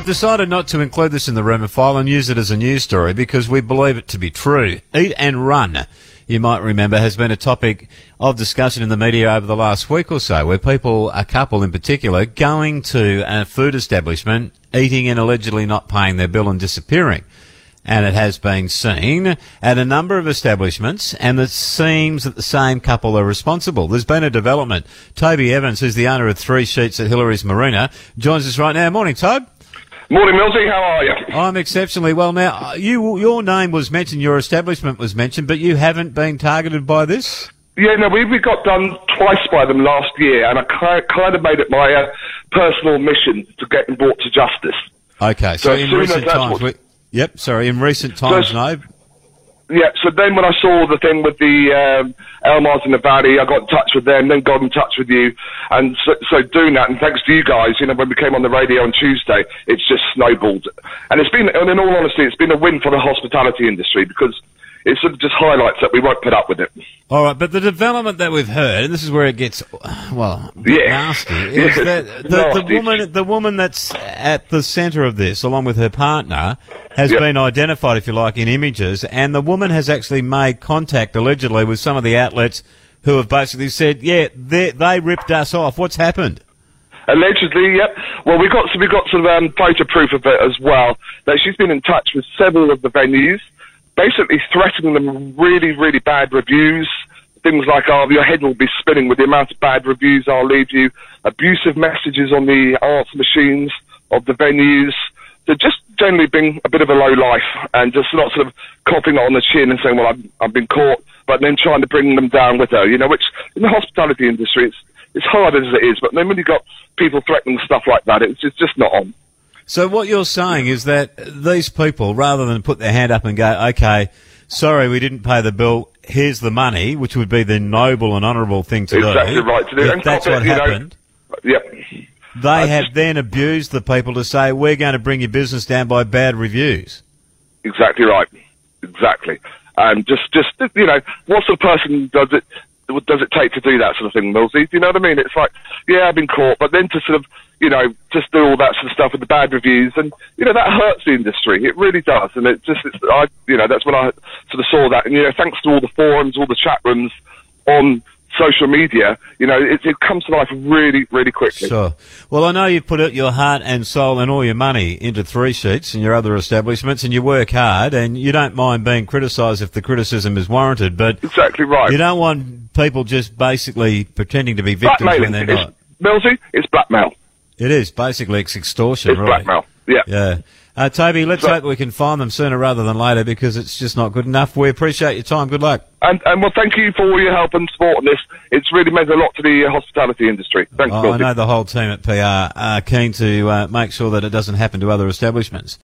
decided not to include this in the rumour file and use it as a news story because we believe it to be true. Eat and run, you might remember, has been a topic of discussion in the media over the last week or so, where people, a couple in particular, going to a food establishment, eating and allegedly not paying their bill and disappearing. And it has been seen at a number of establishments, and it seems that the same couple are responsible. There's been a development. Toby Evans, who's the owner of Three Sheets at Hillary's Marina, joins us right now. Morning, Tobe. Morning, Millsy. How are you? I'm exceptionally well. Now, your name was mentioned, your establishment was mentioned, but you haven't been targeted by this? Yeah, no, we got done twice by them last year, and I kind of made it my personal mission to get them brought to justice. Okay, so in recent times... in recent times, no. Yeah, so then when I saw the thing with the Elmars in the Valley, I got in touch with them, then got in touch with you, and so doing that, and thanks to you guys, you know, when we came on the radio on Tuesday, it's just snowballed. And it's been, and in all honesty, it's been a win for the hospitality industry, because it sort of just highlights that we won't put up with it. All right, but the development that we've heard, and this is where it gets, well, nasty, is that the woman that's at the centre of this, along with her partner, has been identified, if you like, in images, and the woman has actually made contact, allegedly, with some of the outlets who have basically said, they ripped us off. What's happened? Allegedly, yep. Well, we got sort of photo proof of it as well, that she's been in touch with several of the venues, basically threatening them really, really bad reviews. Things like, your head will be spinning with the amount of bad reviews I'll leave you. Abusive messages on the arts machines of the venues. So just generally being a bit of a low life and just not sort of coughing on the chin and saying, well, I've been caught, but then trying to bring them down with her, you know, which in the hospitality industry, it's hard as it is, but then when you've got people threatening stuff like that, it's just not on. So what you're saying is that these people, rather than put their hand up and go, okay, sorry, we didn't pay the bill, here's the money, which would be the noble and honourable thing to do. Exactly right to do. If that's what happened. Yep. They have then abused the people to say, we're going to bring your business down by bad reviews. Exactly right. Exactly. And just you know, what sort of person does it take to do that sort of thing, Millsy? Do you know what I mean? It's like, yeah, I've been caught, but then to sort of, you know, just do all that sort of stuff with the bad reviews, and, you know, that hurts the industry. It really does. And you know, that's when I sort of saw that. And, you know, thanks to all the forums, all the chat rooms on social media, you know, it comes to life really, really quickly. Sure. Well, I know you've put your heart and soul and all your money into Three Sheets and your other establishments, and you work hard, and you don't mind being criticised if the criticism is warranted, but exactly right. You don't want people just basically pretending to be victims when they're not. Millsy, it's blackmail. It is. Basically, it's extortion, it's blackmail, yeah. Yeah. Toby, let's hope we can find them sooner rather than later, because it's just not good enough. We appreciate your time. Good luck. And well, thank you for all your help and support on this. It's really meant a lot to the hospitality industry. Thanks, I know the whole team at PR are keen to make sure that it doesn't happen to other establishments.